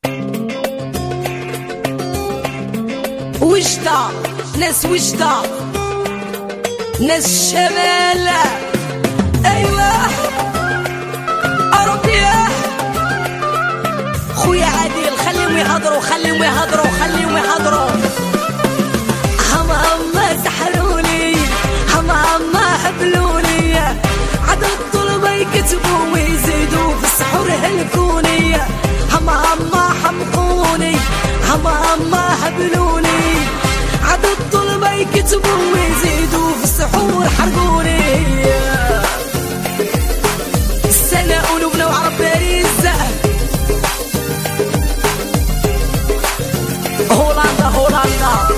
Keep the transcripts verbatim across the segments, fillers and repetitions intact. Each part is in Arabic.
وجدة ناس وجدة ناس الشمال. ايوه ربيع خويا عادل خليهم يهضروا خليهم يهضروا خليهم يهضروا. هم هم سحروني هم هم حبلوني عدد الطلبة يكتبوا ويزيدوا في السحور هلكوني. هم هم حمقوني هم هم حبلوني عدد الطلبة يكتبوا ويزيدوا في السحور حرقوني. السنة قلوبنا وعرب باريس هولندا هولندا.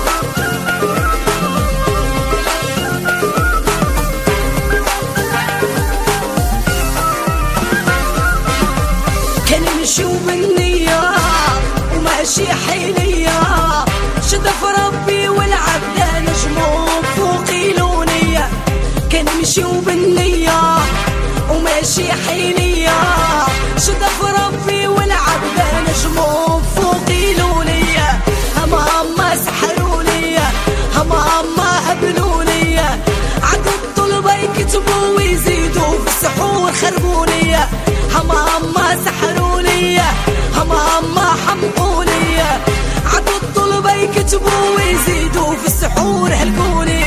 كان نمشيو بالنية وماشي حيلية شدة في ربي والعبدة نجمو فوق لونية. كان نمشيو بالنية وماشي حيلية شدة في ربي والعبدة نجمو فوق لونية. هم هم سحروني هم هم هبلوني عدد الطلبة يكتبوا ويزيدوا في السحور خربوني. هم هم سحروني هم هم حمقوني عدد الطلبة يكتبوا ويزيدوا في السحور هلكوني.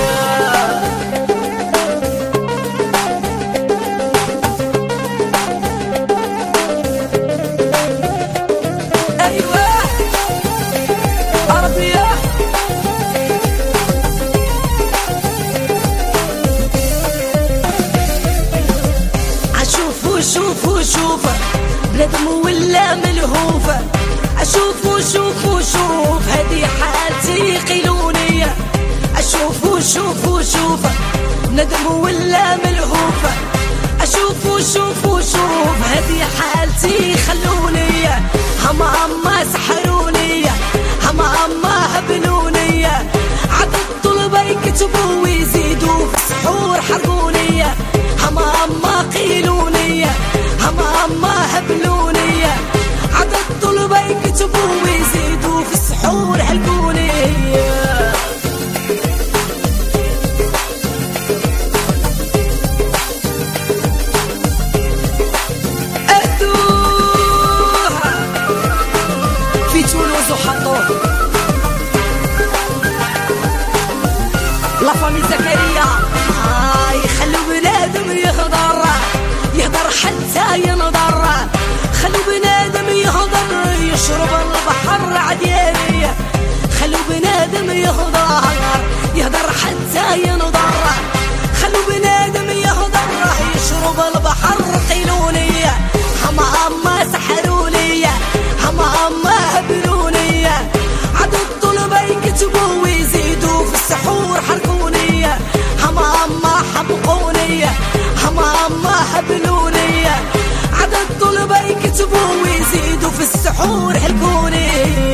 شوفوا شوفوا بلاد مولى ملهوفة. أشوفوا شوفوا شوف هذه حالتي قيلونية. أشوفوا شوفوا شوف بلاد مولى ملهوفة. أشوفوا شوفوا شوف هذه حالتي خلوني. هم هم سحروني هم هم هبلوني عدد الطلبة يكتبوا ويزيدوا في السحور حرقوني. هم هم قيلوني هم هم هبلوني عدد الطلبة يكتبوا ويزيدوا في السحور هلكوني. أدوها في تونس وحطوه لا فامي زكريا آه يخلوا بنادم يهضر يهضر حتى ينضر. خلوا بنادم يهضر يشرب البحر عدياني. خلوا بنادم يهضر يهضر حتى ينضر. خلوا بنادم يهضر يشرب البحر قيلوني. هم هم سحروني هم هم هبلوني عدد الطلبة يكتبوا ويزيدوا في السحور حرقوني. هم هم حمقوني هم هم هبلوني عدد الطلبة يكتبوا ويزيدوا في السحور هلكوني.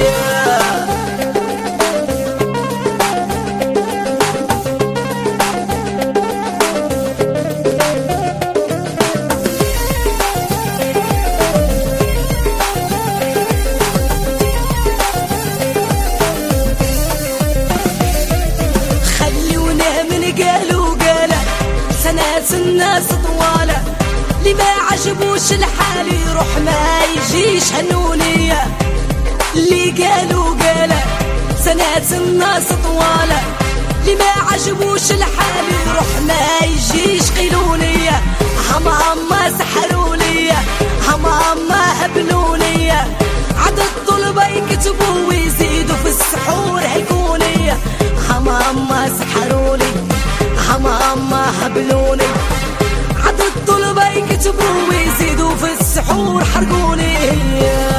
خلونا من قالوا قالة سنة الناس طوالة اللي ما عجبوش الحال يروح ما يجيش هنونية. اللي قالوا قالة سنة الناس طوالة اللي ما عجبوش الحال يروح ما يجيش قيلونية. هم هم سحروني هم هم هبلوني عدد الطلبة يكتبوا ويزيدوا في السحور هيكوني. هم هم سحروني هم هم هبلوني عدد الطلبة يكتبوا ويزيدوا في السحور حرقوني.